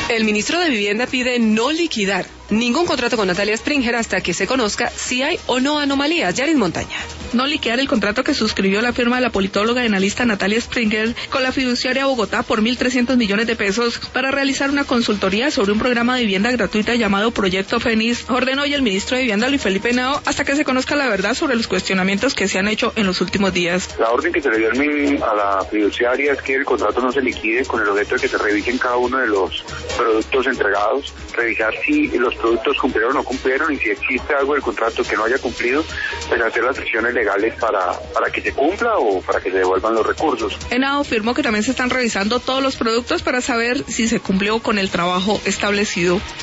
El ministro de Vivienda pide no liquidar ningún contrato con Natalia Springer hasta que se conozca si hay o no anomalías. Yaris Montaña. No liquidar el contrato que suscribió la firma de la politóloga y analista Natalia Springer con la fiduciaria Bogotá por 1.300 millones de pesos para realizar una consultoría sobre un programa de vivienda gratuita llamado Proyecto Fénix, ordenó hoy el ministro de Vivienda Luis Felipe Henao hasta que se conozca la verdad sobre los cuestionamientos que se han hecho en los últimos días. La orden que se le dio a la fiduciaria es que el contrato no se liquide con el objeto de que se revisen cada uno de los productos entregados, revisar si los productos cumplieron o no cumplieron y si existe algo del contrato que no haya cumplido, pues hacer las acciones legales para que se cumpla o para que se devuelvan los recursos. Henao afirmó que también se están revisando todos los productos para saber si se cumplió con el trabajo establecido.